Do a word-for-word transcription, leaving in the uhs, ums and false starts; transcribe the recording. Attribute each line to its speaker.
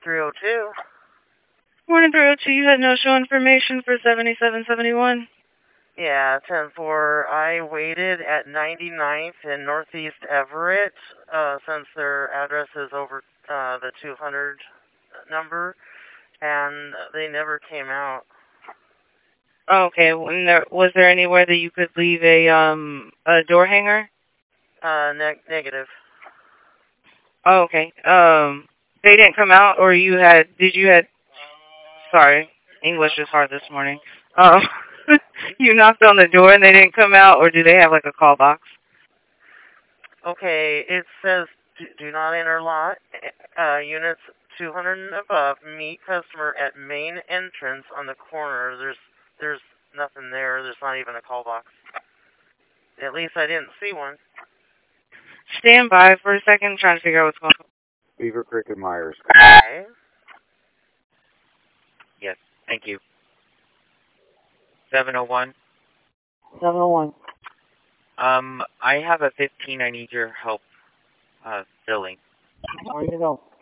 Speaker 1: three oh two.
Speaker 2: Morning, three oh two. You had no show information for seventy-seven seventy-one?
Speaker 1: Yeah, ten four. I waited at ninety-ninth in Northeast Everett, uh, since their address is over uh, the two hundred number, and they never came out.
Speaker 2: Okay. When there, was there anywhere that you could leave a um a door hanger?
Speaker 1: Uh, ne- negative.
Speaker 2: Oh, okay. Um, they didn't come out, or you had? Did you had? Sorry, English is hard this morning. Um, you knocked on the door and they didn't come out, or do they have like a call box?
Speaker 1: Okay, it says do, do not enter lot. Uh, units two hundred and above. Meet customer at main entrance on the corner. There's there's nothing there. There's not even a call box. At least I didn't see one.
Speaker 2: Stand by for a second, trying to figure out what's going on.
Speaker 3: Beaver Creek and Myers.
Speaker 1: Okay.
Speaker 4: Yes, thank you. seven oh one.
Speaker 2: seven oh one.
Speaker 4: Um, I have a fifteen I need your help uh, filling.
Speaker 2: Where to go?